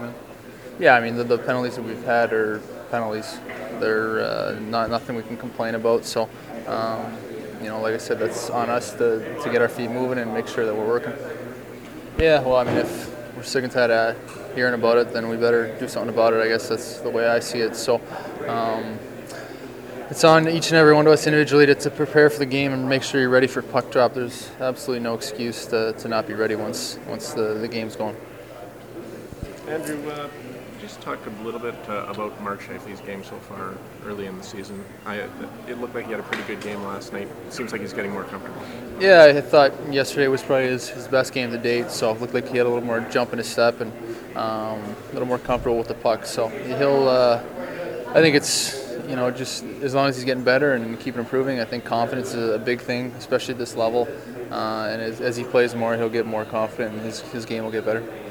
man. Yeah, I mean the penalties that we've had are penalties. They're not nothing we can complain about. So, like I said, that's on us to get our feet moving and make sure that we're working. Yeah, well, I mean, if we're sick and tired of hearing about it, then we better do something about it. I guess that's the way I see it. So, it's on each and every one of us individually to prepare for the game and make sure you're ready for puck drop. There's absolutely no excuse to not be ready once the game's going. Andrew, just talk a little bit about Mark Scheifele's game so far early in the season. It looked like he had a pretty good game last night. It seems like he's getting more comfortable. Yeah, I thought yesterday was probably his best game to date, so it looked like he had a little more jump in his step and a little more comfortable with the puck. So he'll, I think it's, just as long as he's getting better and keeping improving, I think confidence is a big thing, especially at this level. And as he plays more, he'll get more confident and his game will get better.